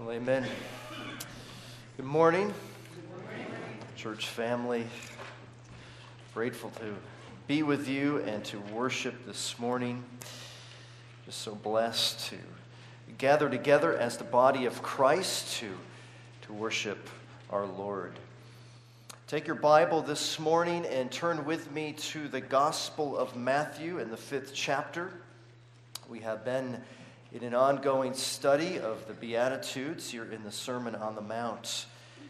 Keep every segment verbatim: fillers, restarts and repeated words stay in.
Well, amen. Good morning, church family. Grateful to be with you and to worship this morning. Just so blessed to gather together as the body of Christ to, to worship our Lord. Take your Bible this morning and turn with me to the Gospel of Matthew in the fifth chapter. We have been in an ongoing study of the Beatitudes here in the Sermon on the Mount.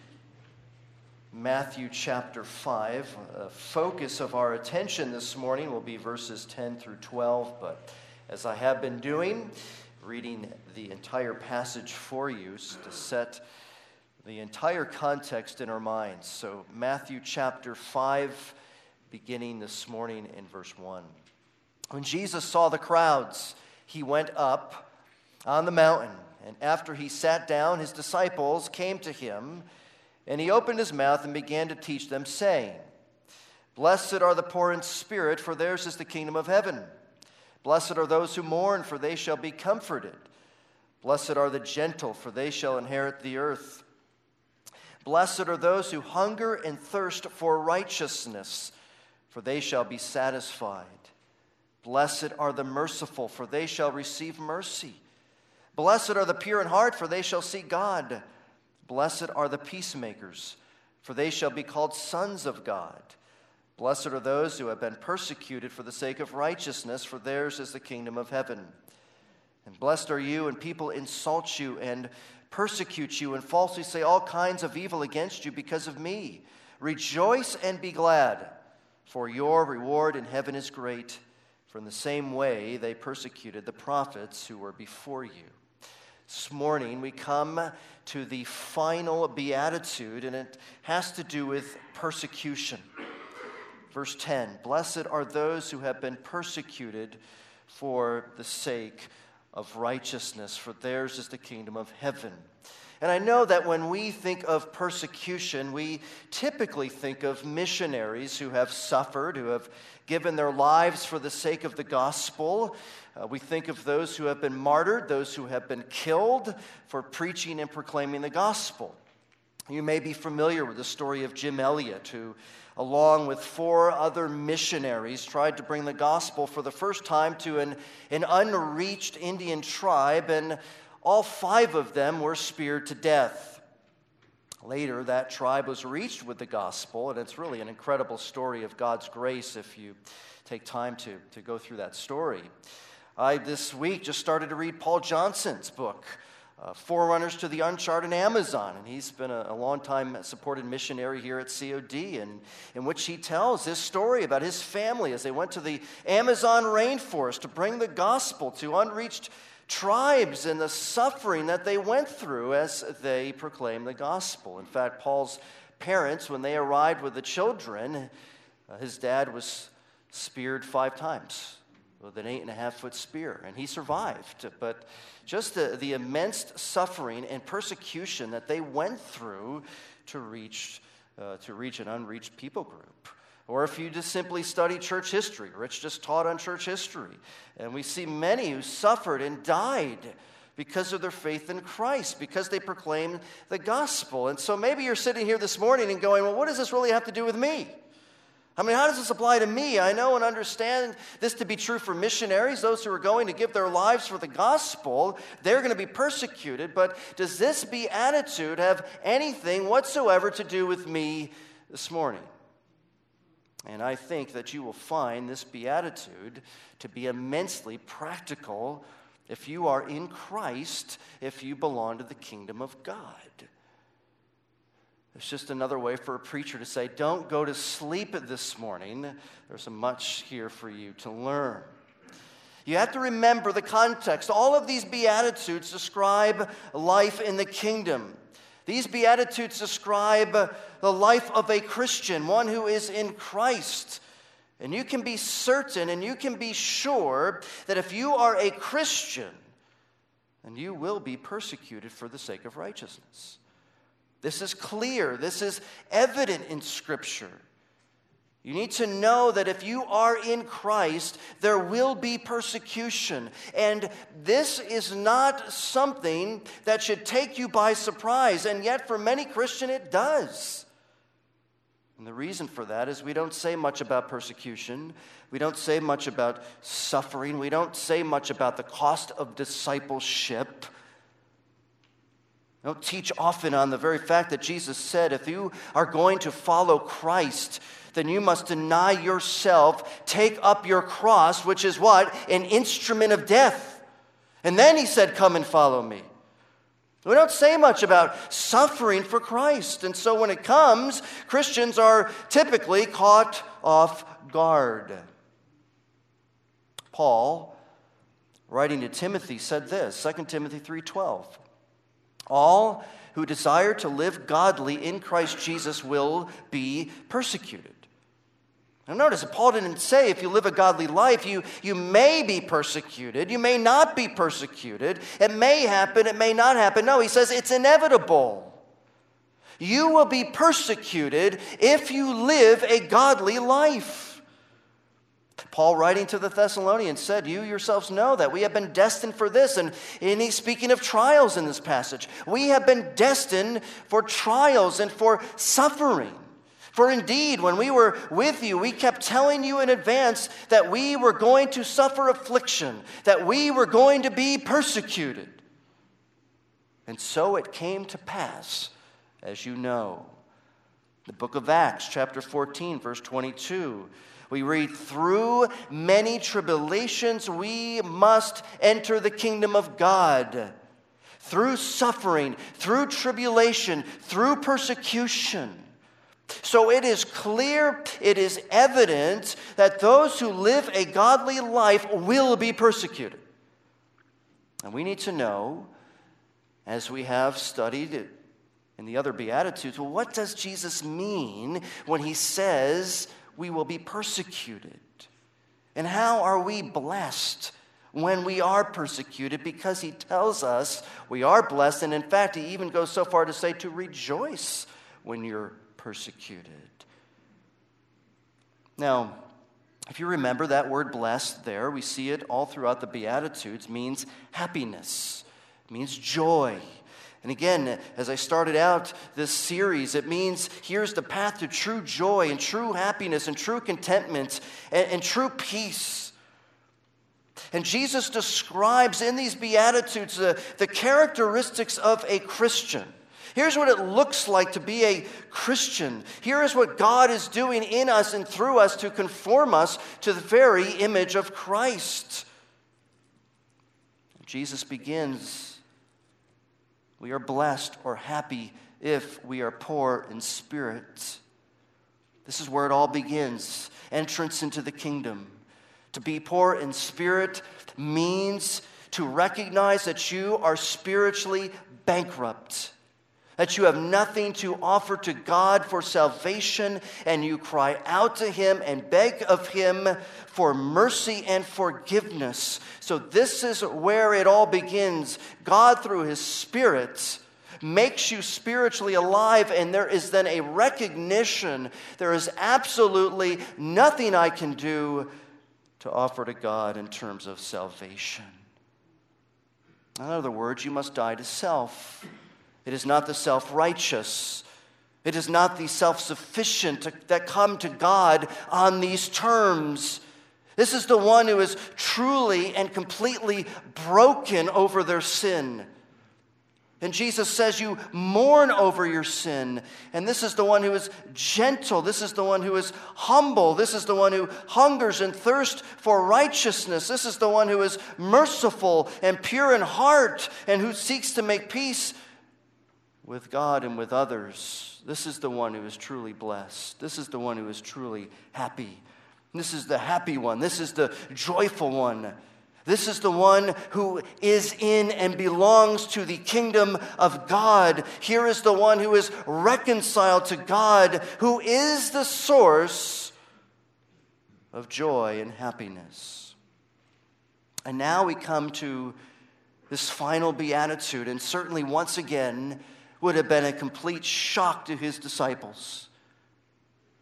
Matthew chapter five. The focus of our attention this morning will be verses ten through twelve, but as I have been doing, reading the entire passage for you to set the entire context in our minds. So Matthew chapter five, beginning this morning in verse one. When Jesus saw the crowds, he went up on the mountain, and after he sat down, his disciples came to him, and he opened his mouth and began to teach them, saying, "Blessed are the poor in spirit, for theirs is the kingdom of heaven. Blessed are those who mourn, for they shall be comforted. Blessed are the gentle, for they shall inherit the earth. Blessed are those who hunger and thirst for righteousness, for they shall be satisfied. Blessed are the merciful, for they shall receive mercy. Blessed are the pure in heart, for they shall see God. Blessed are the peacemakers, for they shall be called sons of God. Blessed are those who have been persecuted for the sake of righteousness, for theirs is the kingdom of heaven. And blessed are you when people insult you and persecute you and falsely say all kinds of evil against you because of me. Rejoice and be glad, for your reward in heaven is great. For in the same way they persecuted the prophets who were before you." This morning we come to the final beatitude, and it has to do with persecution. Verse ten, "Blessed are those who have been persecuted for the sake of righteousness, for theirs is the kingdom of heaven." And I know that when we think of persecution, we typically think of missionaries who have suffered, who have given their lives for the sake of the gospel. Uh, we think of those who have been martyred, those who have been killed for preaching and proclaiming the gospel. You may be familiar with the story of Jim Elliot, who, along with four other missionaries, tried to bring the gospel for the first time to an, an unreached Indian tribe, and all five of them were speared to death. Later, that tribe was reached with the gospel, and it's really an incredible story of God's grace if you take time to, to go through that story. I, this week, just started to read Paul Johnson's book, uh, Forerunners to the Uncharted Amazon, and he's been a, a long-time supported missionary here at C O D, and in which he tells his story about his family as they went to the Amazon rainforest to bring the gospel to unreached tribes and the suffering that they went through as they proclaimed the gospel. In fact, Paul's parents, when they arrived with the children, uh, his dad was speared five times with an eight and a half foot spear, and he survived. But just the, the immense suffering and persecution that they went through to reach uh, to reach an unreached people group. Or if you just simply study church history, Rich just taught on church history, and we see many who suffered and died because of their faith in Christ, because they proclaimed the gospel. And so maybe you're sitting here this morning and going, well, what does this really have to do with me? I mean, how does this apply to me? I know and understand this to be true for missionaries, those who are going to give their lives for the gospel. They're going to be persecuted, but does this beatitude have anything whatsoever to do with me this morning? And I think that you will find this beatitude to be immensely practical if you are in Christ, if you belong to the kingdom of God. It's just another way for a preacher to say, don't go to sleep this morning. There's much here for you to learn. You have to remember the context. All of these beatitudes describe life in the kingdom. These Beatitudes describe the life of a Christian, one who is in Christ. And you can be certain and you can be sure that if you are a Christian, then you will be persecuted for the sake of righteousness. This is clear. This is evident in Scripture. You need to know that if you are in Christ, there will be persecution. And this is not something that should take you by surprise. And yet, for many Christians, it does. And the reason for that is we don't say much about persecution. We don't say much about suffering. We don't say much about the cost of discipleship. We don't teach often on the very fact that Jesus said, if you are going to follow Christ, then you must deny yourself, take up your cross, which is what? An instrument of death. And then he said, come and follow me. We don't say much about suffering for Christ. And so when it comes, Christians are typically caught off guard. Paul, writing to Timothy, said this, Second Timothy three twelve. All who desire to live godly in Christ Jesus will be persecuted. Now notice that Paul didn't say if you live a godly life, you, you may be persecuted. You may not be persecuted. It may happen, it may not happen. No, he says it's inevitable. You will be persecuted if you live a godly life. Paul, writing to the Thessalonians, said, you yourselves know that we have been destined for this. And, and he's speaking of trials in this passage. We have been destined for trials and for suffering. For indeed, when we were with you, we kept telling you in advance that we were going to suffer affliction, that we were going to be persecuted. And so it came to pass, as you know. The book of Acts, chapter fourteen, verse twenty-two, we read, through many tribulations we must enter the kingdom of God. Through suffering, through tribulation, through persecution. So it is clear, it is evident that those who live a godly life will be persecuted. And we need to know, as we have studied it in the other Beatitudes, well, what does Jesus mean when he says we will be persecuted? And how are we blessed when we are persecuted? Because he tells us we are blessed, and in fact, he even goes so far to say to rejoice when you're persecuted. Now, if you remember that word blessed there, we see it all throughout the Beatitudes, means happiness, it means joy. And again, as I started out this series, it means here's the path to true joy and true happiness and true contentment and, and true peace. And Jesus describes in these Beatitudes the, the characteristics of a Christian. Here's what it looks like to be a Christian. Here is what God is doing in us and through us to conform us to the very image of Christ. Jesus begins, we are blessed or happy if we are poor in spirit. This is where it all begins, entrance into the kingdom. To be poor in spirit means to recognize that you are spiritually bankrupt. That you have nothing to offer to God for salvation, and you cry out to him and beg of him for mercy and forgiveness. So this is where it all begins. God, through his Spirit, makes you spiritually alive, and there is then a recognition there is absolutely nothing I can do to offer to God in terms of salvation. In other words, you must die to self. It is not the self-righteous. It is not the self-sufficient that come to God on these terms. This is the one who is truly and completely broken over their sin. And Jesus says you mourn over your sin. And this is the one who is gentle. This is the one who is humble. This is the one who hungers and thirsts for righteousness. This is the one who is merciful and pure in heart and who seeks to make peace with God and with others. This is the one who is truly blessed. This is the one who is truly happy. This is the happy one. This is the joyful one. This is the one who is in and belongs to the kingdom of God. Here is the one who is reconciled to God, who is the source of joy and happiness. And now we come to this final beatitude, and certainly once again would have been a complete shock to his disciples.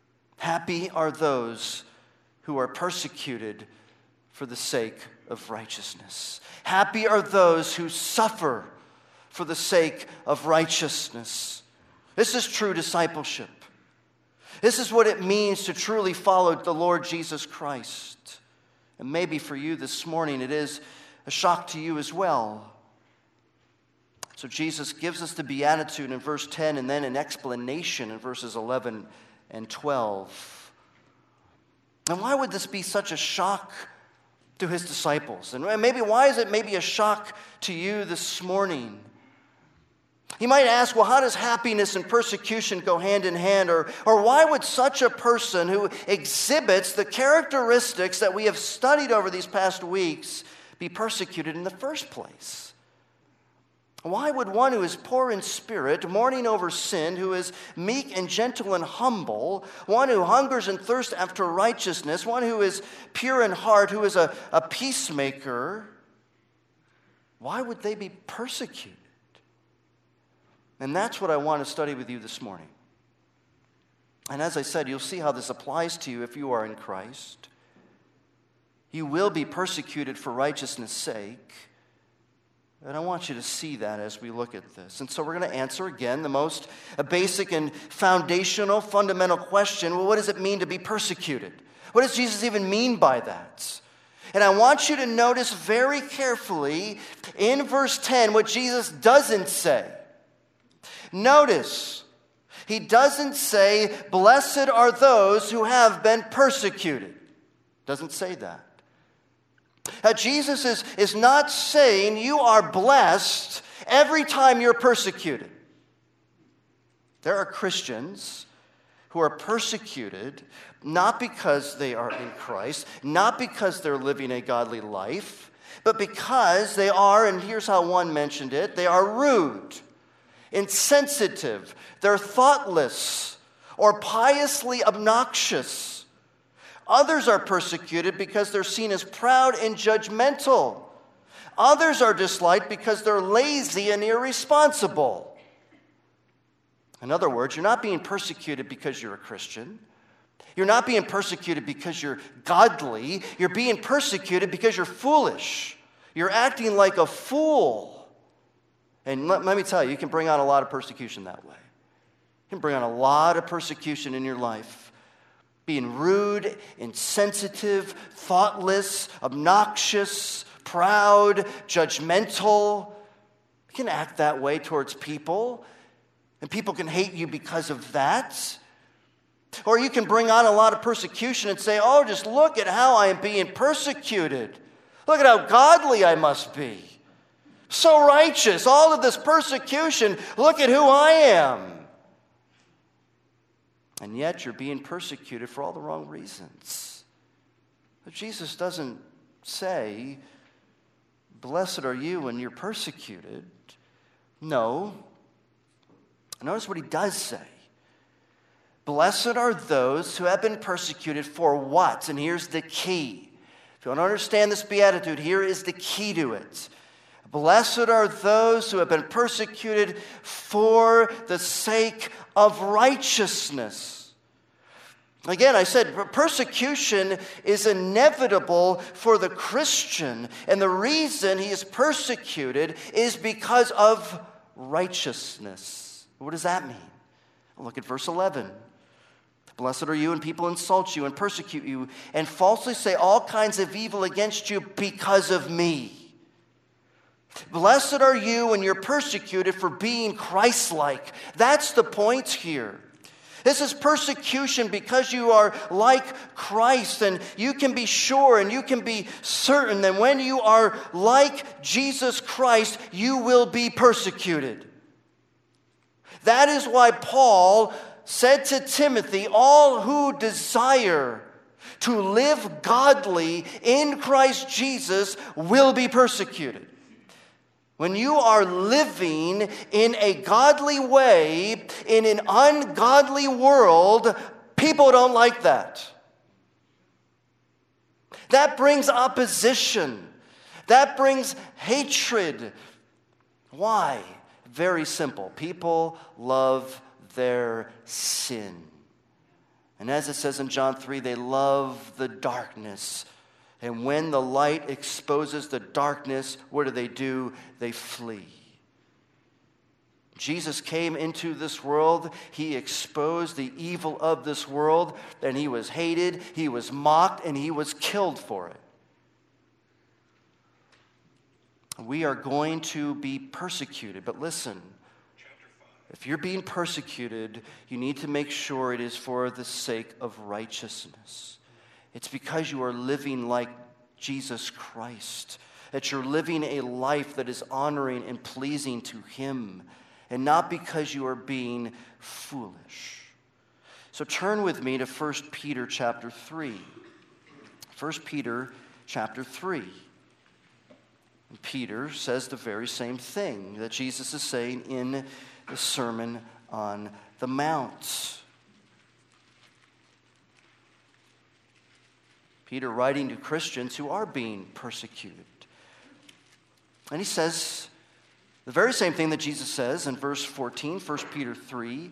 Happy are those who are persecuted for the sake of righteousness. Happy are those who suffer for the sake of righteousness. This is true discipleship. This is what it means to truly follow the Lord Jesus Christ. And maybe for you this morning it is a shock to you as well. So Jesus gives us the beatitude in verse ten and then an explanation in verses eleven and twelve. And why would this be such a shock to his disciples? And maybe why is it maybe a shock to you this morning? You might ask, well, how does happiness and persecution go hand in hand? Or, or why would such a person who exhibits the characteristics that we have studied over these past weeks be persecuted in the first place? Why would one who is poor in spirit, mourning over sin, who is meek and gentle and humble, one who hungers and thirsts after righteousness, one who is pure in heart, who is a, a peacemaker, why would they be persecuted? And that's what I want to study with you this morning. And as I said, you'll see how this applies to you if you are in Christ. You will be persecuted for righteousness' sake. And I want you to see that as we look at this. And so we're going to answer again the most basic and foundational, fundamental question. Well, what does it mean to be persecuted? What does Jesus even mean by that? And I want you to notice very carefully in verse ten what Jesus doesn't say. Notice, he doesn't say, blessed are those who have been persecuted. Doesn't say that. Now, Jesus is, is not saying you are blessed every time you're persecuted. There are Christians who are persecuted not because they are in Christ, not because they're living a godly life, but because they are, and here's how one mentioned it, they are rude, insensitive, they're thoughtless, or piously obnoxious. Others are persecuted because they're seen as proud and judgmental. Others are disliked because they're lazy and irresponsible. In other words, you're not being persecuted because you're a Christian. You're not being persecuted because you're godly. You're being persecuted because you're foolish. You're acting like a fool. And let, let me tell you, you can bring on a lot of persecution that way. You can bring on a lot of persecution in your life. Being rude, insensitive, thoughtless, obnoxious, proud, judgmental. You can act that way towards people, and people can hate you because of that. Or you can bring on a lot of persecution and say, oh, just look at how I am being persecuted. Look at how godly I must be. So righteous, all of this persecution, look at who I am. And yet you're being persecuted for all the wrong reasons. But Jesus doesn't say, blessed are you when you're persecuted. No. Notice what he does say. Blessed are those who have been persecuted for what? And here's the key. If you want to understand this beatitude, here is the key to it. Blessed are those who have been persecuted for the sake of righteousness. Again, I said persecution is inevitable for the Christian, and the reason he is persecuted is because of righteousness. What does that mean? Look at verse eleven. Blessed are you when people insult you and persecute you and falsely say all kinds of evil against you because of me. Blessed are you when you're persecuted for being Christ-like. That's the point here. This is persecution because you are like Christ, and you can be sure and you can be certain that when you are like Jesus Christ, you will be persecuted. That is why Paul said to Timothy, all who desire to live godly in Christ Jesus will be persecuted. When you are living in a godly way, in an ungodly world, people don't like that. That brings opposition. That brings hatred. Why? Very simple. People love their sin. And as it says in John three, they love the darkness. And when the light exposes the darkness, what do they do? They flee. Jesus came into this world. He exposed the evil of this world, and he was hated, he was mocked, and he was killed for it. We are going to be persecuted, but listen, if you're being persecuted, you need to make sure it is for the sake of righteousness. It's because you are living like Jesus Christ, that you're living a life that is honoring and pleasing to him, and not because you are being foolish. So turn with me to First Peter chapter three. First Peter chapter three. And Peter says the very same thing that Jesus is saying in the Sermon on the Mount. Peter writing to Christians who are being persecuted. And he says the very same thing that Jesus says in verse fourteen, First Peter three,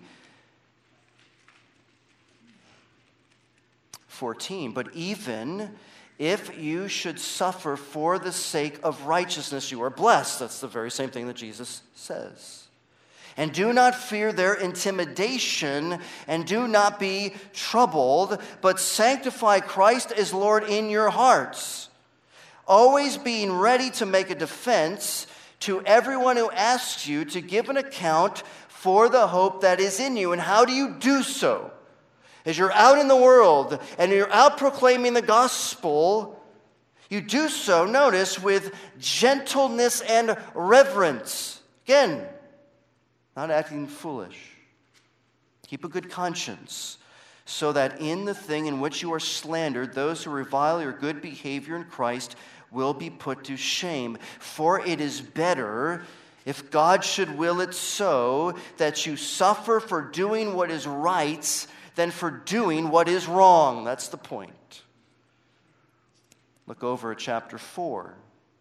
fourteen. But even if you should suffer for the sake of righteousness, you are blessed. That's the very same thing that Jesus says. And do not fear their intimidation, and do not be troubled, but sanctify Christ as Lord in your hearts, always being ready to make a defense to everyone who asks you to give an account for the hope that is in you. And how do you do so? As you're out in the world and you're out proclaiming the gospel, you do so, notice, with gentleness and reverence. Again, not acting foolish. Keep a good conscience, so that in the thing in which you are slandered, those who revile your good behavior in Christ will be put to shame. For it is better, if God should will it so, that you suffer for doing what is right than for doing what is wrong. That's the point. Look over at chapter four,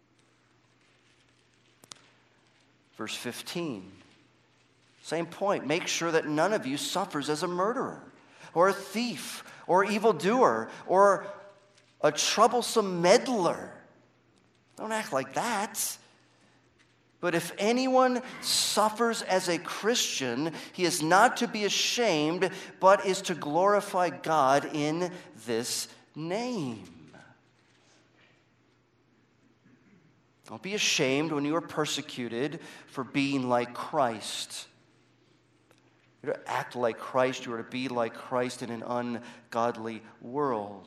verse fifteen. Same point. Make sure that none of you suffers as a murderer, or a thief, or evildoer, or a troublesome meddler. Don't act like that. But if anyone suffers as a Christian, he is not to be ashamed, but is to glorify God in this name. Don't be ashamed when you are persecuted for being like Christ. You're to act like Christ. You are to be like Christ in an ungodly world.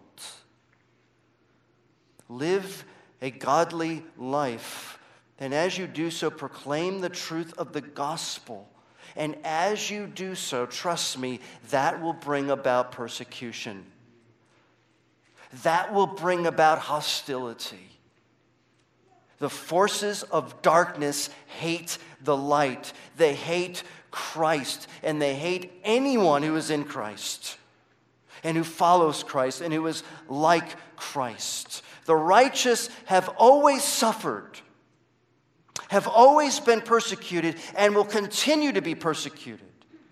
Live a godly life. And as you do so, proclaim the truth of the gospel. And as you do so, trust me, that will bring about persecution. That will bring about hostility. The forces of darkness hate the light. They hate Christ, and they hate anyone who is in Christ and who follows Christ and who is like Christ. The righteous have always suffered, have always been persecuted, and will continue to be persecuted.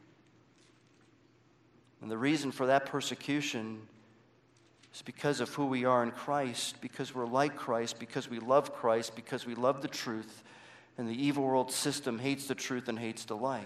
And the reason for that persecution is because of who we are in Christ, because we're like Christ, because we love Christ, because we love the truth, and the evil world system hates the truth and hates the light.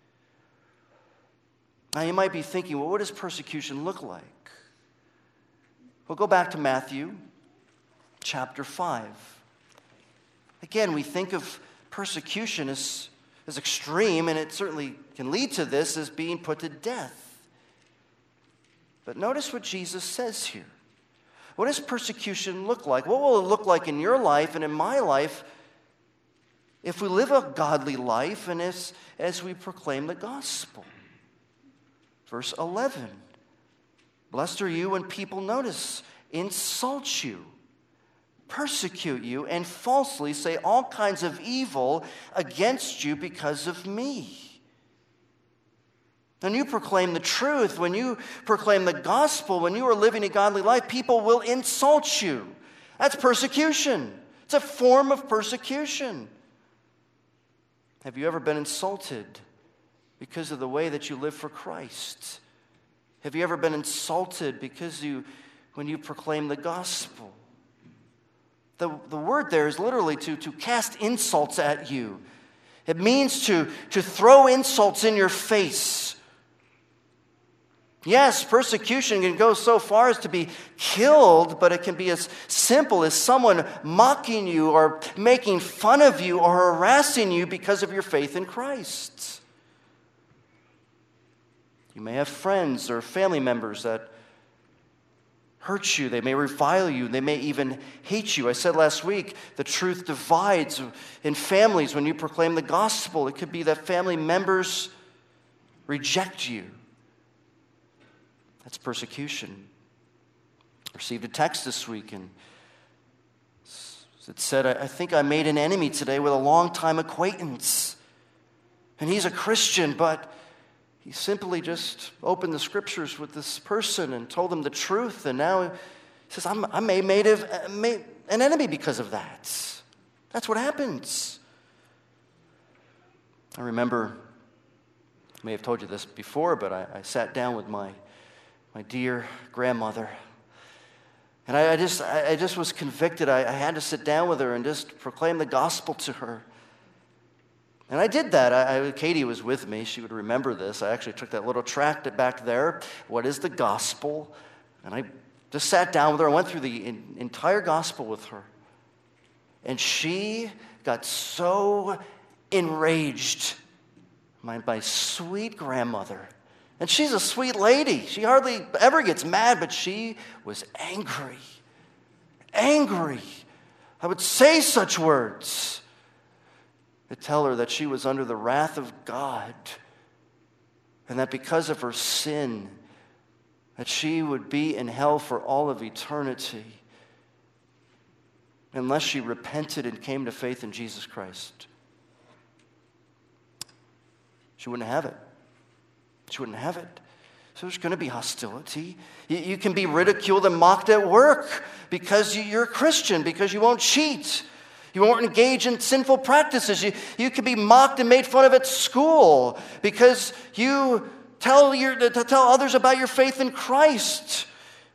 Now you might be thinking, well, what does persecution look like? Well, go back to Matthew chapter five. Again, we think of persecution as, as extreme, and it certainly can lead to this, as being put to death. But notice what Jesus says here. What does persecution look like? What will it look like in your life and in my life if we live a godly life and as, as we proclaim the gospel? Verse eleven. Blessed are you when people, notice, insult you, persecute you, and falsely say all kinds of evil against you because of me. When you proclaim the truth, when you proclaim the gospel, when you are living a godly life, people will insult you. That's persecution. It's a form of persecution. Have you ever been insulted because of the way that you live for Christ? Have you ever been insulted because you, when you proclaim the gospel? The, the word there is literally to, to cast insults at you. It means to, to throw insults in your face. Yes, persecution can go so far as to be killed, but it can be as simple as someone mocking you or making fun of you or harassing you because of your faith in Christ. You may have friends or family members that hurt you. They may revile you. They may even hate you. I said last week, the truth divides in families when you proclaim the gospel. It could be that family members reject you. That's persecution. I received a text this week, and it said, I think I made an enemy today with a longtime acquaintance. And he's a Christian, but he simply just opened the scriptures with this person and told him the truth. And now he says, I'm, I may made a, made an enemy because of that. That's what happens. I remember, I may have told you this before, but I, I sat down with my my dear grandmother. And I, I just I, I just was convicted. I, I had to sit down with her and just proclaim the gospel to her. And I did that. I, I, Katie was with me. She would remember this. I actually took that little tract back there. What is the gospel? And I just sat down with her. I went through the in, entire gospel with her. And she got so enraged. My, my sweet grandmother. And she's a sweet lady. She hardly ever gets mad, but she was angry. Angry. I would say such words to tell her that she was under the wrath of God and that because of her sin, that she would be in hell for all of eternity unless she repented and came to faith in Jesus Christ. She wouldn't have it. She wouldn't have it. So there's going to be hostility. You, you can be ridiculed and mocked at work because you, you're a Christian, because you won't cheat. You won't engage in sinful practices. You, you can be mocked and made fun of at school because you tell, your, to tell others about your faith in Christ.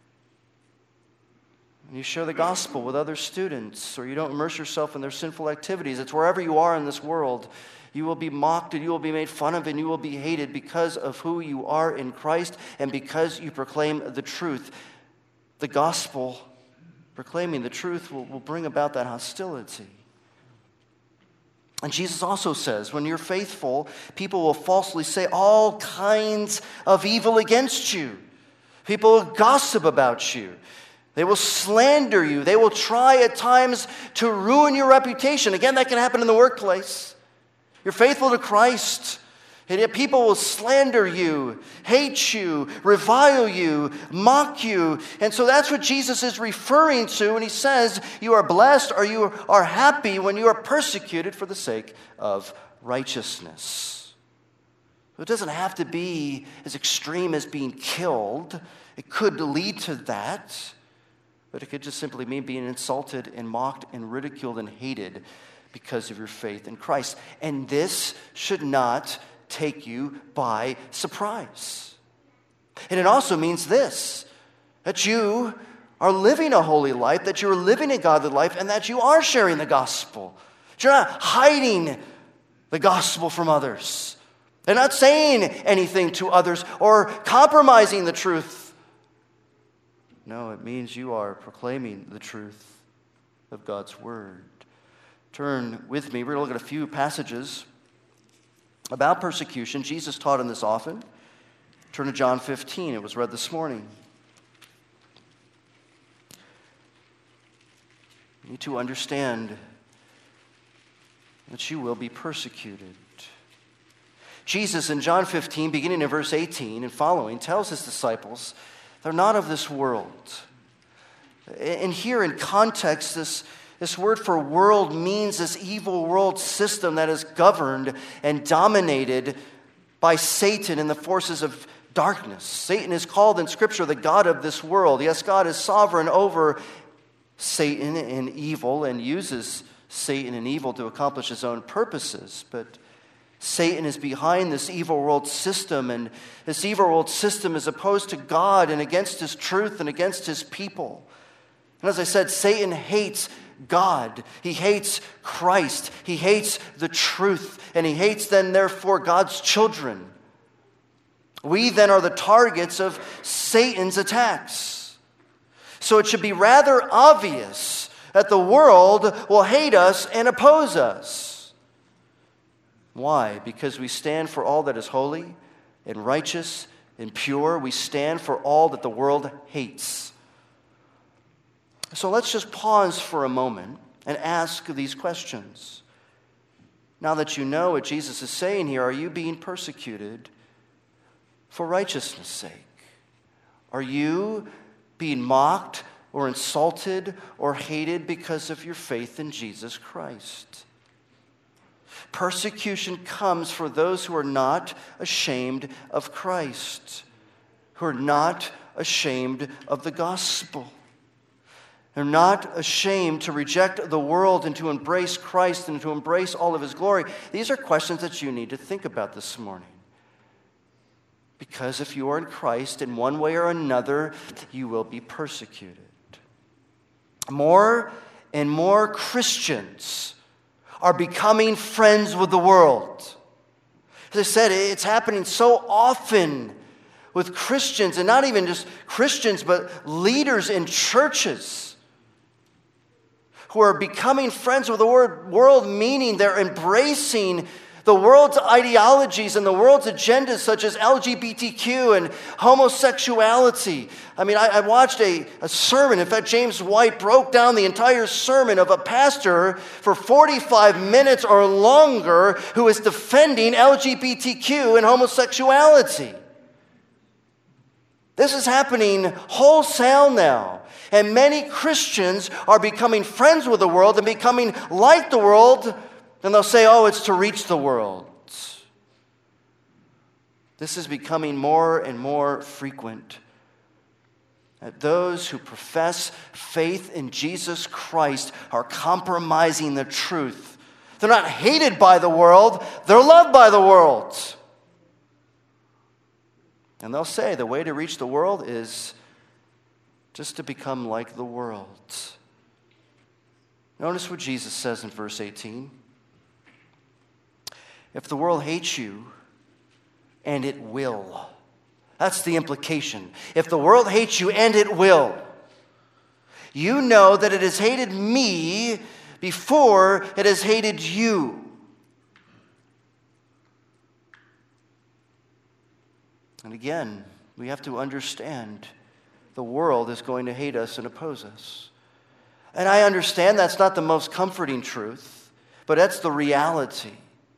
And you share the gospel with other students, or you don't immerse yourself in their sinful activities. It's wherever you are in this world. You will be mocked and you will be made fun of and you will be hated because of who you are in Christ and because you proclaim the truth. The gospel, proclaiming the truth, will, will bring about that hostility. And Jesus also says, when you're faithful, people will falsely say all kinds of evil against you. People will gossip about you. They will slander you. They will try at times to ruin your reputation. Again, that can happen in the workplace. You're faithful to Christ, and yet people will slander you, hate you, revile you, mock you. And so that's what Jesus is referring to when he says you are blessed or you are happy when you are persecuted for the sake of righteousness. It doesn't have to be as extreme as being killed. It could lead to that, but it could just simply mean being insulted and mocked and ridiculed and hated because of your faith in Christ. And this should not take you by surprise. And it also means this, that you are living a holy life, that you are living a godly life, and that you are sharing the gospel. You're not hiding the gospel from others. They're not saying anything to others or compromising the truth. No, it means you are proclaiming the truth of God's word. Turn with me. We're going to look at a few passages about persecution. Jesus taught on this often. Turn to John fifteen. It was read this morning. You need to understand that you will be persecuted. Jesus in John fifteen, beginning in verse eighteen and following, tells his disciples they're not of this world. And here in context, this This word for world means this evil world system that is governed and dominated by Satan and the forces of darkness. Satan is called in Scripture the god of this world. Yes, God is sovereign over Satan and evil and uses Satan and evil to accomplish his own purposes. But Satan is behind this evil world system, and this evil world system is opposed to God and against his truth and against his people. And as I said, Satan hates God. He hates Christ. He hates the truth, and he hates then, therefore, God's children. We then are the targets of Satan's attacks. So it should be rather obvious that the world will hate us and oppose us. Why? Because we stand for all that is holy and righteous and pure. We stand for all that the world hates. So let's just pause for a moment and ask these questions. Now that you know what Jesus is saying here, are you being persecuted for righteousness' sake? Are you being mocked or insulted or hated because of your faith in Jesus Christ? Persecution comes for those who are not ashamed of Christ, who are not ashamed of the gospel. They're not ashamed to reject the world and to embrace Christ and to embrace all of his glory. These are questions that you need to think about this morning. Because if you are in Christ, in one way or another, you will be persecuted. More and more Christians are becoming friends with the world. As I said, it's happening so often with Christians, and not even just Christians, but leaders in churches who are becoming friends with the world, meaning they're embracing the world's ideologies and the world's agendas, such as L G B T Q and homosexuality. I mean, I, I watched a, a sermon. In fact, James White broke down the entire sermon of a pastor for forty-five minutes or longer who is defending L G B T Q and homosexuality. This is happening wholesale now. And many Christians are becoming friends with the world and becoming like the world. And they'll say, oh, it's to reach the world. This is becoming more and more frequent. That those who profess faith in Jesus Christ are compromising the truth. They're not hated by the world, they're loved by the world. And they'll say the way to reach the world is just to become like the world. Notice what Jesus says in verse eighteen. If the world hates you, and it will. That's the implication. If the world hates you, and it will, you know that it has hated me before it has hated you. And again, we have to understand the world is going to hate us and oppose us. And I understand that's not the most comforting truth, but that's the reality.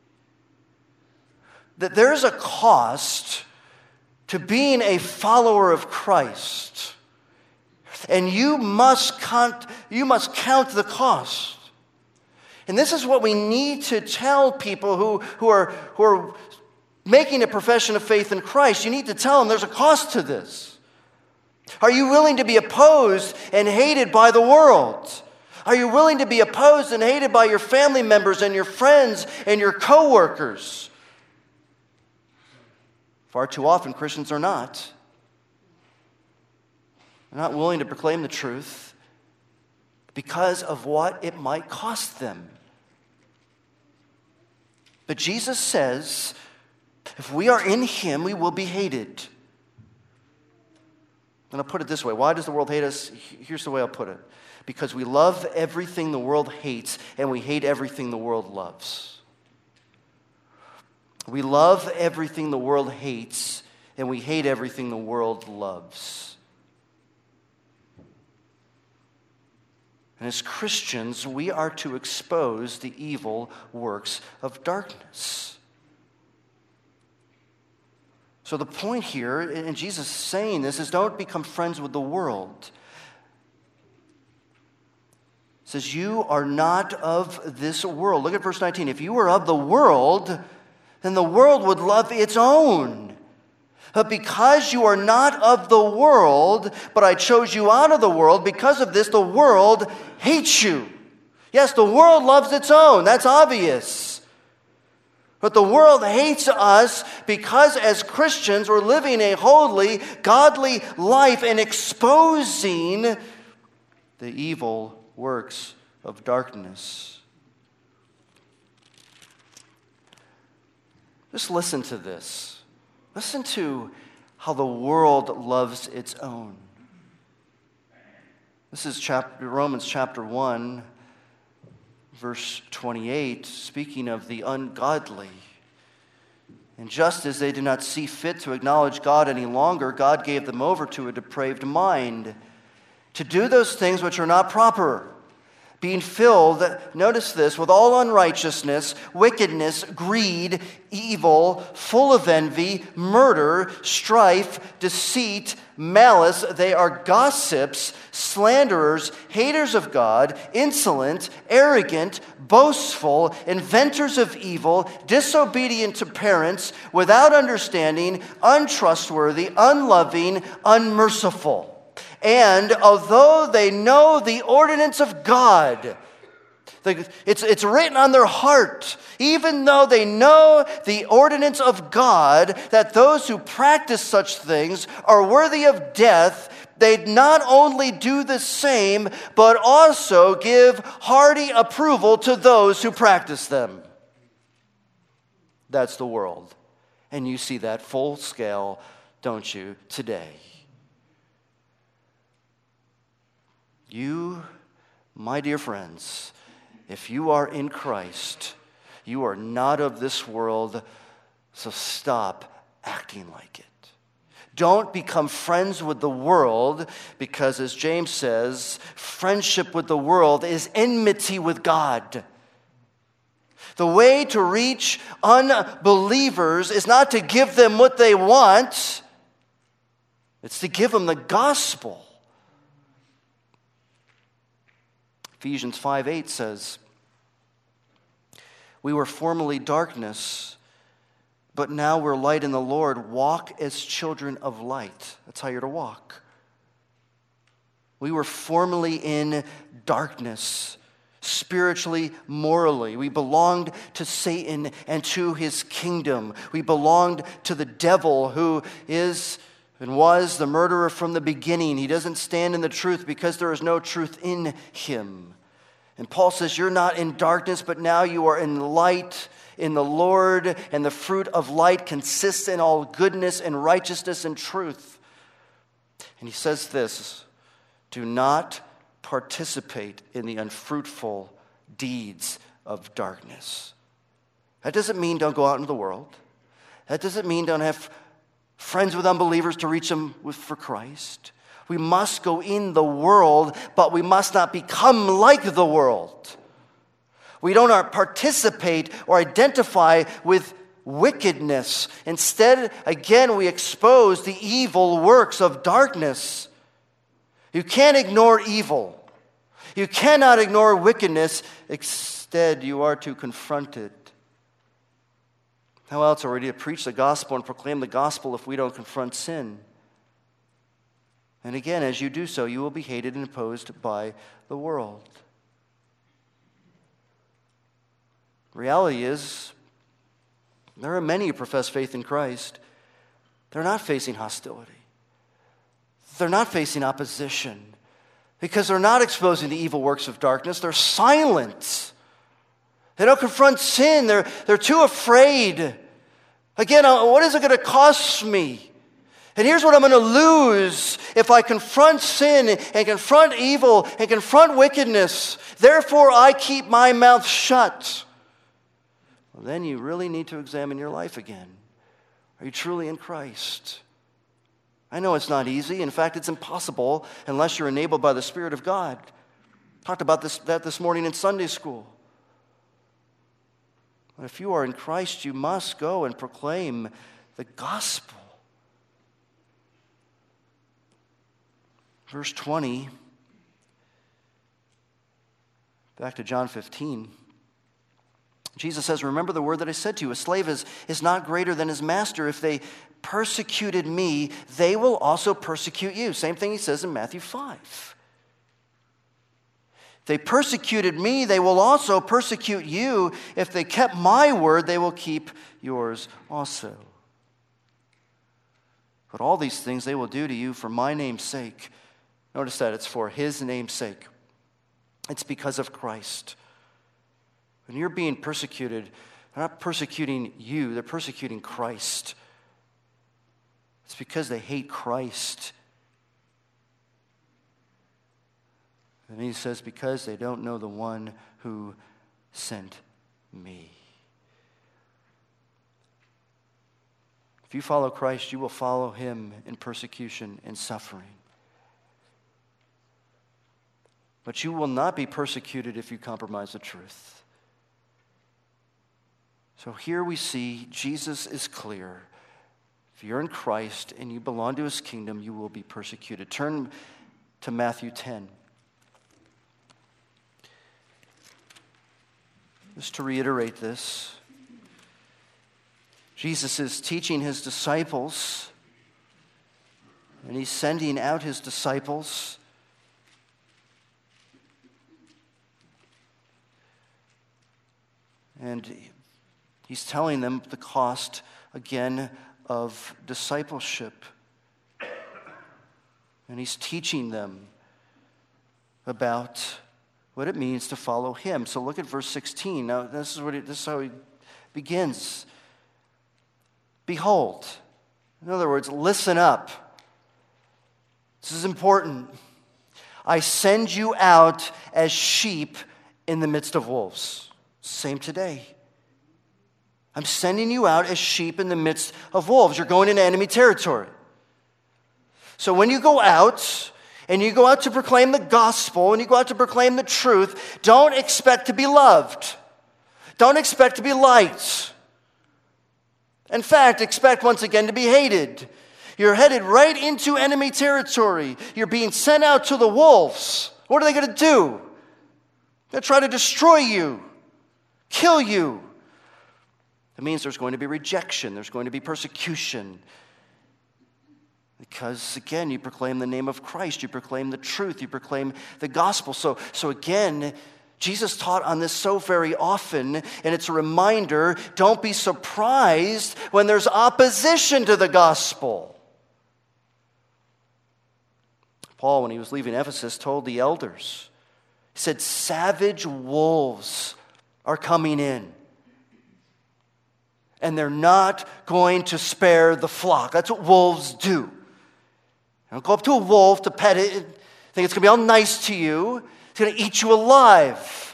That there's a cost to being a follower of Christ. And you must count, you must count the cost. And this is what we need to tell people who, who, are, who are making a profession of faith in Christ. You need to tell them there's a cost to this. Are you willing to be opposed and hated by the world? Are you willing to be opposed and hated by your family members and your friends and your co-workers? Far too often, Christians are not. They're not willing to proclaim the truth because of what it might cost them. But Jesus says, if we are in him, we will be hated. And I'll put it this way. Why does the world hate us? Here's the way I'll put it. Because we love everything the world hates, and we hate everything the world loves. We love everything the world hates, and we hate everything the world loves. And as Christians, we are to expose the evil works of darkness. So the point here, and Jesus is saying this, is don't become friends with the world. It says, you are not of this world. Look at verse nineteen. If you were of the world, then the world would love its own. But because you are not of the world, but I chose you out of the world, because of this, the world hates you. Yes, the world loves its own. That's obvious. But the world hates us because as Christians we're living a holy, godly life and exposing the evil works of darkness. Just listen to this. Listen to how the world loves its own. This is chapter, Romans chapter one, verse twenty-eight, speaking of the ungodly. And just as they did not see fit to acknowledge God any longer, God gave them over to a depraved mind to do those things which are not proper, being filled, notice this, with all unrighteousness, wickedness, greed, evil, full of envy, murder, strife, deceit, malice. They are gossips, slanderers, haters of God, insolent, arrogant, boastful, inventors of evil, disobedient to parents, without understanding, untrustworthy, unloving, unmerciful. And although they know the ordinance of God, it's, it's written on their heart, even though they know the ordinance of God, that those who practice such things are worthy of death, they not only do the same, but also give hearty approval to those who practice them. That's the world. And you see that full scale, don't you, today? You, my dear friends, if you are in Christ, you are not of this world, so stop acting like it. Don't become friends with the world, because as James says, friendship with the world is enmity with God. The way to reach unbelievers is not to give them what they want, it's to give them the gospel. Ephesians five eight says, we were formerly darkness, but now we're light in the Lord. Walk as children of light. That's how you're to walk. We were formerly in darkness, spiritually, morally. We belonged to Satan and to his kingdom. We belonged to the devil, who is and was the murderer from the beginning. He doesn't stand in the truth because there is no truth in him. And Paul says, you're not in darkness, but now you are in light in the Lord, and the fruit of light consists in all goodness and righteousness and truth. And he says this, do not participate in the unfruitful deeds of darkness. That doesn't mean don't go out into the world. That doesn't mean don't have friends with unbelievers to reach them with for Christ. We must go in the world, but we must not become like the world. We don't participate or identify with wickedness. Instead, again, we expose the evil works of darkness. You can't ignore evil. You cannot ignore wickedness. Instead, you are to confront it. How else are we to preach the gospel and proclaim the gospel if we don't confront sin? And again, as you do so, you will be hated and opposed by the world. Reality is, there are many who profess faith in Christ. They're not facing hostility. They're not facing opposition because they're not exposing the evil works of darkness. They're silent. They don't confront sin. They're, they're too afraid. Again, what is it going to cost me? And here's what I'm going to lose if I confront sin and confront evil and confront wickedness. Therefore, I keep my mouth shut. Well, then you really need to examine your life again. Are you truly in Christ? I know it's not easy. In fact, it's impossible unless you're enabled by the Spirit of God. Talked about this, that this morning in Sunday school. But if you are in Christ, you must go and proclaim the gospel. Verse twenty, back to John fifteen. Jesus says, remember the word that I said to you, a slave is, is not greater than his master. If they persecuted me, they will also persecute you. Same thing he says in Matthew five. They persecuted me, they will also persecute you. If they kept my word, they will keep yours also. But all these things they will do to you for my name's sake. Notice that it's for his name's sake. It's because of Christ. When you're being persecuted, they're not persecuting you, they're persecuting Christ. It's because they hate Christ. And he says, because they don't know the one who sent me. If you follow Christ, you will follow him in persecution and suffering. But you will not be persecuted if you compromise the truth. So here we see Jesus is clear. If you're in Christ and you belong to his kingdom, you will be persecuted. Turn to Matthew ten. Just to reiterate this, Jesus is teaching his disciples, and he's sending out his disciples. And he's telling them the cost, again, of discipleship. And he's teaching them about what it means to follow him. So look at verse sixteen. Now, this is what it, this is how he begins. Behold. In other words, listen up. This is important. I send you out as sheep in the midst of wolves. Same today. I'm sending you out as sheep in the midst of wolves. You're going into enemy territory. So when you go out, and you go out to proclaim the gospel, and you go out to proclaim the truth, don't expect to be loved. Don't expect to be liked. In fact, expect once again to be hated. You're headed right into enemy territory. You're being sent out to the wolves. What are they going to do? They'll try to destroy you, kill you. It means there's going to be rejection. There's going to be persecution. Because, again, you proclaim the name of Christ. You proclaim the truth. You proclaim the gospel. So, so again, Jesus taught on this so very often, and it's a reminder, don't be surprised when there's opposition to the gospel. Paul, when he was leaving Ephesus, told the elders, he said, savage wolves are coming in. And they're not going to spare the flock. That's what wolves do. Don't go up to a wolf to pet it, think it's going to be all nice to you. It's going to eat you alive.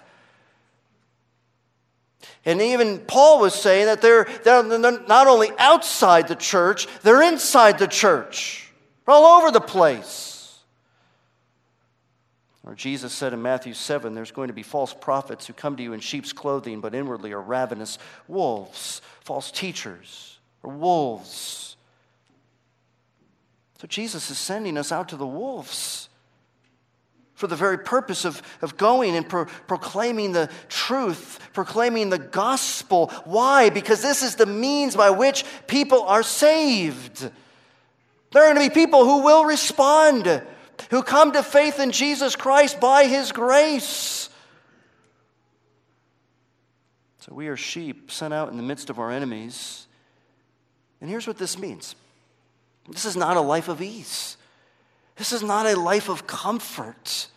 And even Paul was saying that they're, they're, they're not only outside the church, they're inside the church. They're all over the place. Or Jesus said in Matthew seven, there's going to be false prophets who come to you in sheep's clothing, but inwardly are ravenous wolves. False teachers are wolves. So Jesus is sending us out to the wolves for the very purpose of, of going and pro- proclaiming the truth, proclaiming the gospel. Why? Because this is the means by which people are saved. There are going to be people who will respond, who come to faith in Jesus Christ by his grace. So we are sheep sent out in the midst of our enemies. And here's what this means. This is not a life of ease. This is not a life of comfort.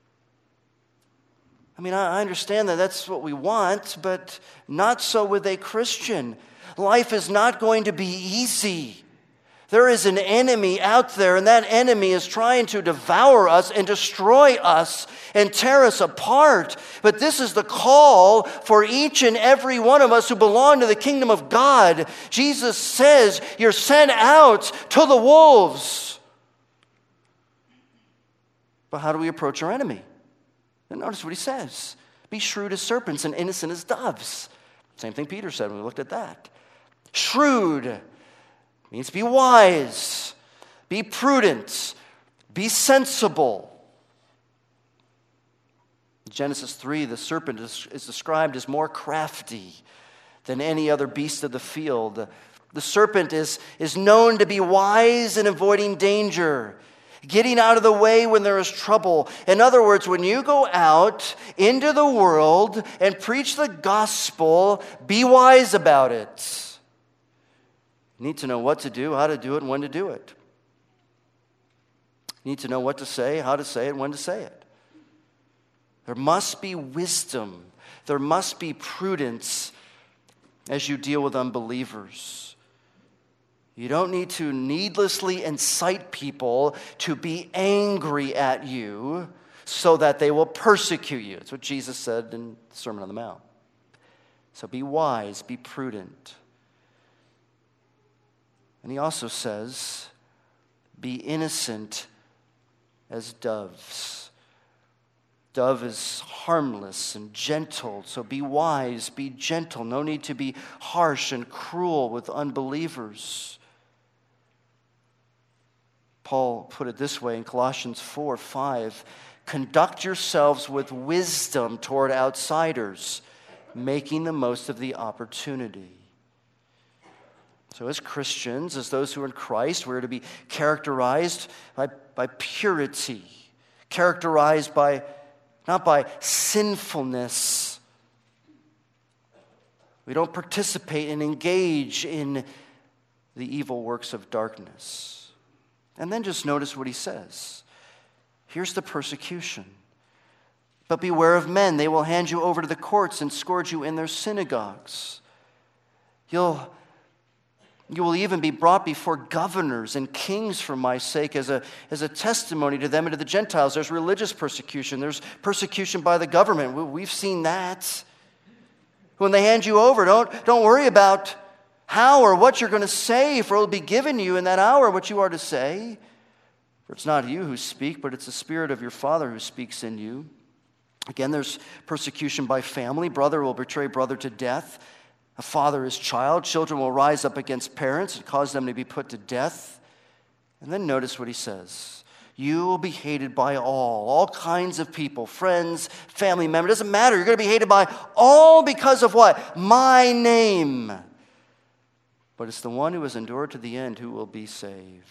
I mean, I understand that that's what we want, but not so with a Christian. Life is not going to be easy. There is an enemy out there, and that enemy is trying to devour us and destroy us and tear us apart. But this is the call for each and every one of us who belong to the kingdom of God. Jesus says, you're sent out to the wolves. But how do we approach our enemy? And notice what he says. Be shrewd as serpents and innocent as doves. Same thing Peter said when we looked at that. Shrewd means be wise, be prudent, be sensible. In Genesis three, the serpent is, is described as more crafty than any other beast of the field. The serpent is, is known to be wise in avoiding danger. getting out of the way when there is trouble. In other words, when you go out into the world and preach the gospel, be wise about it. You need to know what to do, how to do it, and when to do it. You need to know what to say, how to say it, and when to say it. There must be wisdom. There must be prudence as you deal with unbelievers. You don't need to needlessly incite people to be angry at you so that they will persecute you. That's what Jesus said in the Sermon on the Mount. So be wise, be prudent. And he also says, be innocent as doves. Dove is harmless and gentle, so be wise, be gentle. No need to be harsh and cruel with unbelievers. Paul put it this way in Colossians four five, conduct yourselves with wisdom toward outsiders, making the most of the opportunity. So as Christians, as those who are in Christ, we're to be characterized by, by purity, characterized by not by sinfulness. We don't participate and engage in the evil works of darkness. And then just notice what he says. Here's the persecution. But beware of men. They will hand you over to the courts and scourge you in their synagogues. You'll, you will even be brought before governors and kings for my sake as a, as a testimony to them and to the Gentiles. There's religious persecution. There's persecution by the government. We've seen that. When they hand you over, don't, don't worry about how or what you're going to say, for it will be given you in that hour what you are to say. For it's not you who speak, but it's the Spirit of your Father who speaks in you. Again, there's persecution by family. Brother will betray brother to death. A father his child. Children will rise up against parents and cause them to be put to death. And then notice what he says. You will be hated by all, all kinds of people, friends, family members. It doesn't matter. You're going to be hated by all because of what? My name. But it's the one who has endured to the end who will be saved.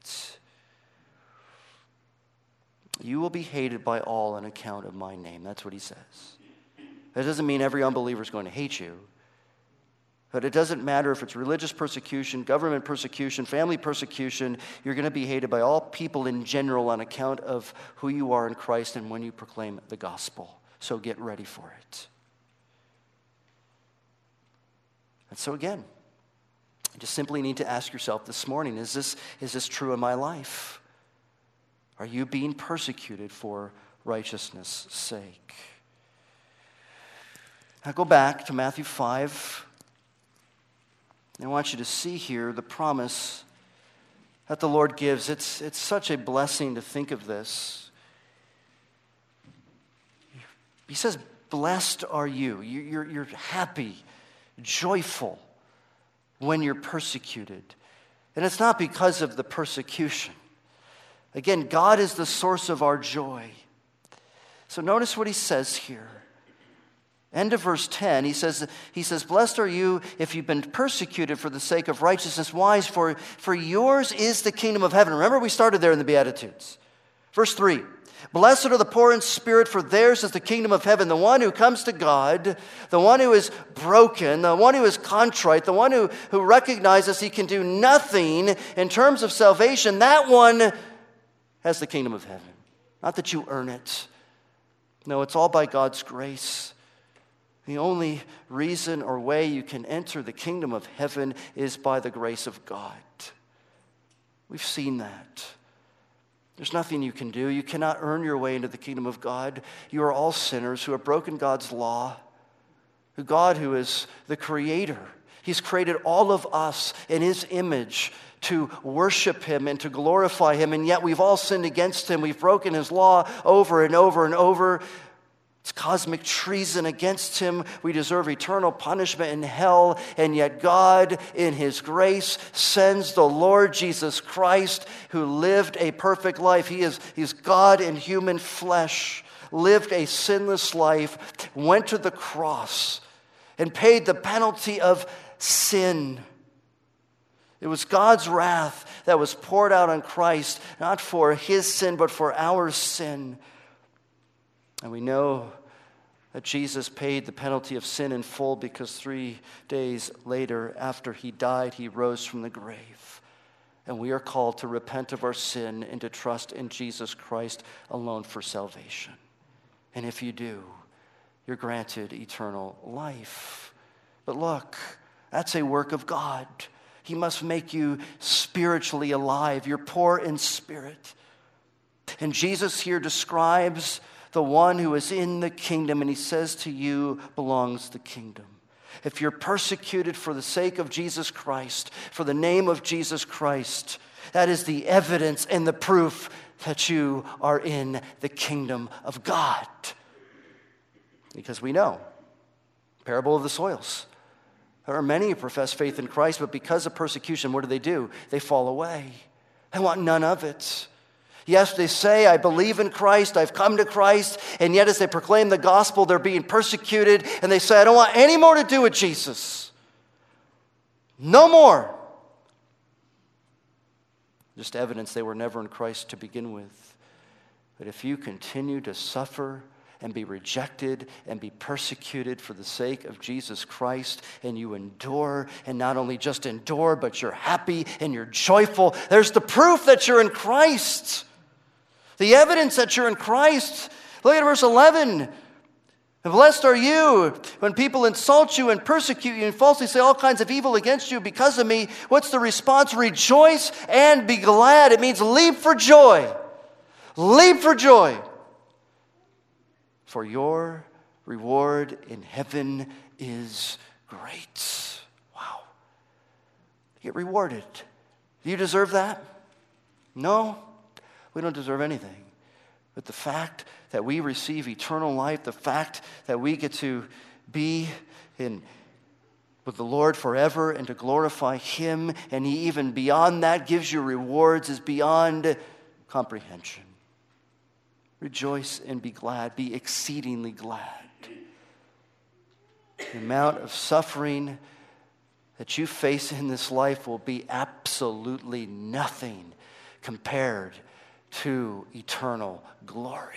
You will be hated by all on account of my name. That's what he says. That doesn't mean every unbeliever is going to hate you. But it doesn't matter if it's religious persecution, government persecution, family persecution. You're going to be hated by all people in general on account of who you are in Christ and when you proclaim the gospel. So get ready for it. And so again, you just simply need to ask yourself this morning, is this, is this true in my life? Are you being persecuted for righteousness' sake? Now go back to Matthew five. I want you to see here the promise that the Lord gives. It's, it's such a blessing to think of this. He says, blessed are you. You're, you're happy, joyful when you're persecuted. And it's not because of the persecution. Again, God is the source of our joy. So notice what he says here. End of verse ten, he says, he says, blessed are you if you've been persecuted for the sake of righteousness. Why? For, for yours is the kingdom of heaven. Remember, we started there in the Beatitudes. Verse three, blessed are the poor in spirit, for theirs is the kingdom of heaven. The one who comes to God, the one who is broken, the one who is contrite, the one who, who recognizes he can do nothing in terms of salvation, that one has the kingdom of heaven. Not that you earn it. No, it's all by God's grace. The only reason or way you can enter the kingdom of heaven is by the grace of God. We've seen that. There's nothing you can do. You cannot earn your way into the kingdom of God. You are all sinners who have broken God's law. The God who is the creator. He's created all of us in his image to worship him and to glorify him, and yet we've all sinned against him. We've broken his law over and over and over. It's cosmic treason against him. We deserve eternal punishment in hell, and yet God, in his grace, sends the Lord Jesus Christ, who lived a perfect life. He is he's God in human flesh, lived a sinless life, went to the cross, and paid the penalty of sin. It was God's wrath that was poured out on Christ, not for his sin, but for our sin. And we know that Jesus paid the penalty of sin in full because three days later, after he died, he rose from the grave. And we are called to repent of our sin and to trust in Jesus Christ alone for salvation. And if you do, you're granted eternal life. But look, that's a work of God. He must make you spiritually alive. You're poor in spirit. And Jesus here describes the one who is in the kingdom, and he says to you belongs the kingdom. If you're persecuted for the sake of Jesus Christ, for the name of Jesus Christ, that is the evidence and the proof that you are in the kingdom of God. Because we know, parable of the soils. There are many who profess faith in Christ, but because of persecution, what do they do? They fall away. They want none of it. Yes, they say, I believe in Christ, I've come to Christ, and yet as they proclaim the gospel, they're being persecuted, and they say, I don't want any more to do with Jesus. No more. Just evidence they were never in Christ to begin with. But if you continue to suffer and be rejected and be persecuted for the sake of Jesus Christ, and you endure, and not only just endure, but you're happy and you're joyful, there's the proof that you're in Christ. The evidence that you're in Christ. Look at verse eleven. Blessed are you when people insult you and persecute you and falsely say all kinds of evil against you because of me. What's the response? Rejoice and be glad. It means leap for joy. Leap for joy. For your reward in heaven is great. Wow. You get rewarded. Do you deserve that? No, we don't deserve anything. But the fact that we receive eternal life, the fact that we get to be in with the Lord forever and to glorify him, and he even beyond that gives you rewards, is beyond comprehension. Rejoice and be glad. Be exceedingly glad. The amount of suffering that you face in this life will be absolutely nothing compared to eternal glory.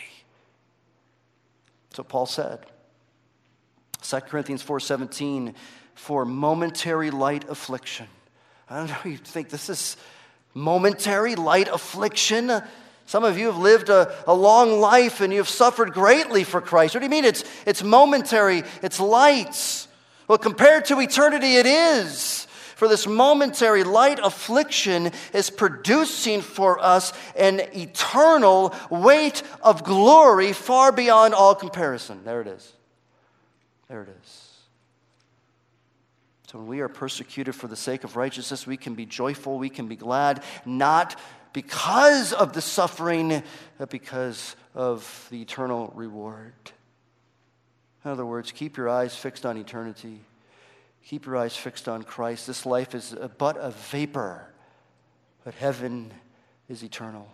So Paul said, Second Corinthians four seventeen, for momentary light affliction. I don't know, you think this is momentary light affliction? Some of you have lived a, a long life and you've suffered greatly for Christ. What do you mean it's, it's momentary, it's light? Well, compared to eternity, it is. For this momentary light affliction is producing for us an eternal weight of glory far beyond all comparison. There it is. There it is. So when we are persecuted for the sake of righteousness, we can be joyful, we can be glad, not because of the suffering, but because of the eternal reward. In other words, keep your eyes fixed on eternity. Keep your eyes fixed on Christ. This life is but a vapor, but heaven is eternal.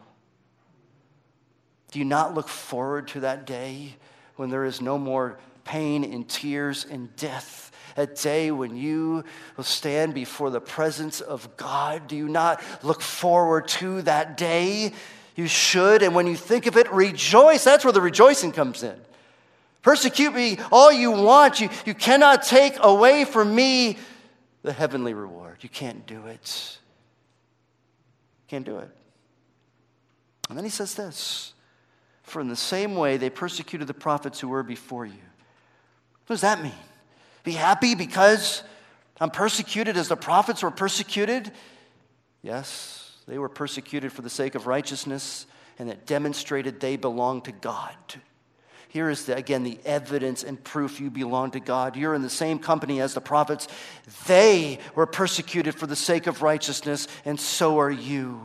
Do you not look forward to that day when there is no more pain and tears and death? A day when you will stand before the presence of God. Do you not look forward to that day? You should, and when you think of it, rejoice. That's where the rejoicing comes in. Persecute me all you want. You, you cannot take away from me the heavenly reward. You can't do it. Can't do it. And then he says this, for in the same way they persecuted the prophets who were before you. What does that mean? Be happy because I'm persecuted as the prophets were persecuted? Yes, they were persecuted for the sake of righteousness, and it demonstrated they belong to God. Here is, the, again, the evidence and proof you belong to God. You're in the same company as the prophets. They were persecuted for the sake of righteousness, and so are you.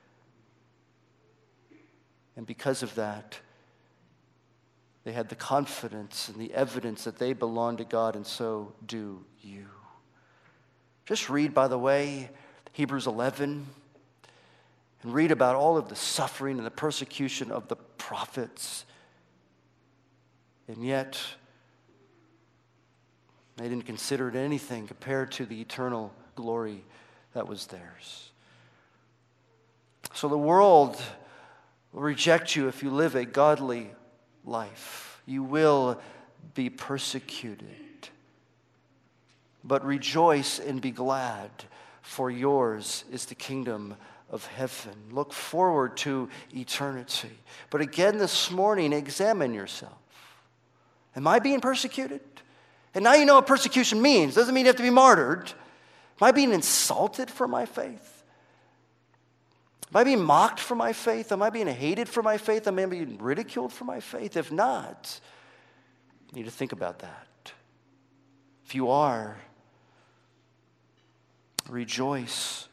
And because of that, they had the confidence and the evidence that they belong to God, and so do you. Just read, by the way, Hebrews eleven, and read about all of the suffering and the persecution of the prophets. And yet, they didn't consider it anything compared to the eternal glory that was theirs. So the world will reject you if you live a godly life. You will be persecuted. But rejoice and be glad, for yours is the kingdom of heaven. Look forward to eternity. But again this morning, examine yourself. Am I being persecuted? And now you know what persecution means. Doesn't mean you have to be martyred. Am I being insulted for my faith? Am I being mocked for my faith? Am I being hated for my faith? Am I being ridiculed for my faith? If not, you need to think about that. If you are, rejoice.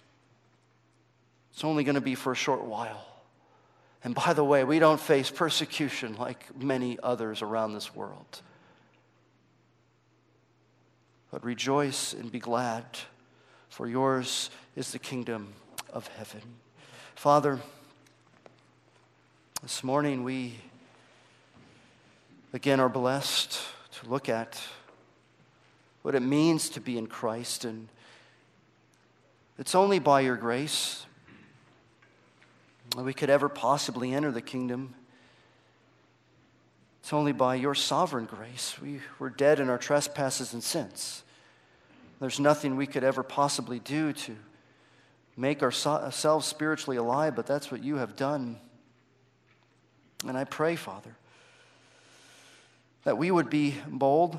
It's only going to be for a short while. And by the way, we don't face persecution like many others around this world. But rejoice and be glad, for yours is the kingdom of heaven. Father, this morning we again are blessed to look at what it means to be in Christ, and it's only by your grace that we could ever possibly enter the kingdom. It's only by your sovereign grace. We were dead in our trespasses and sins. There's nothing we could ever possibly do to make ourselves spiritually alive, but that's what you have done. And I pray, Father, that we would be bold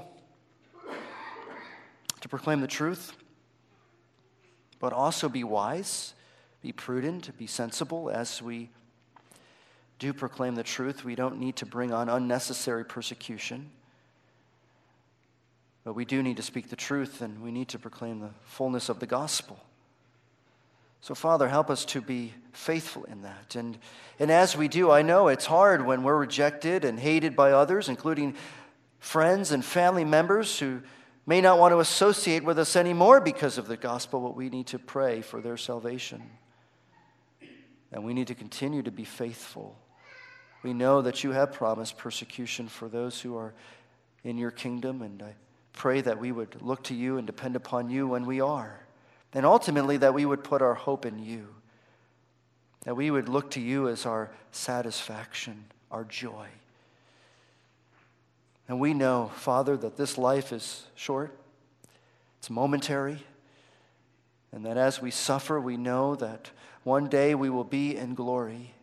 to proclaim the truth, but also be wise, be prudent, be sensible as we do proclaim the truth. We don't need to bring on unnecessary persecution, but we do need to speak the truth, and we need to proclaim the fullness of the gospel. So, Father, help us to be faithful in that. And, and as we do, I know it's hard when we're rejected and hated by others, including friends and family members who may not want to associate with us anymore because of the gospel, but we need to pray for their salvation. And we need to continue to be faithful. We know that you have promised persecution for those who are in your kingdom, and I pray that we would look to you and depend upon you when we are. And ultimately that we would put our hope in you, that we would look to you as our satisfaction, our joy. And we know, Father, that this life is short, it's momentary, and that as we suffer, we know that one day we will be in glory,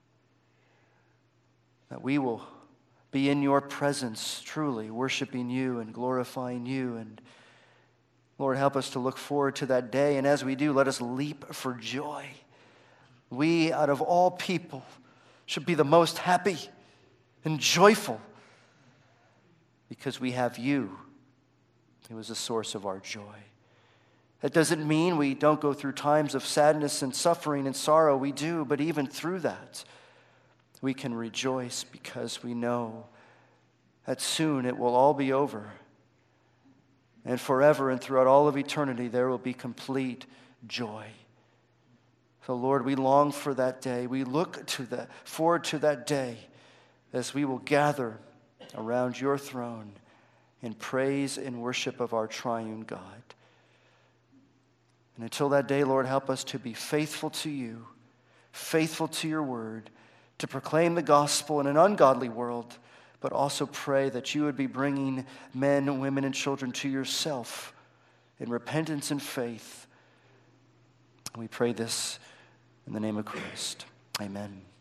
that we will be in your presence, truly worshiping you and glorifying you. And Lord, help us to look forward to that day, and as we do, let us leap for joy. We, out of all people, should be the most happy and joyful because we have you, who is the source of our joy. That doesn't mean we don't go through times of sadness and suffering and sorrow. We do, but even through that, we can rejoice because we know that soon it will all be over. And forever and throughout all of eternity, there will be complete joy. So, Lord, we long for that day. We look to that, forward to that day as we will gather around your throne in praise and worship of our triune God. And until that day, Lord, help us to be faithful to you, faithful to your word, to proclaim the gospel in an ungodly world, but also pray that you would be bringing men, women, and children to yourself in repentance and faith. We pray this in the name of Christ. Amen.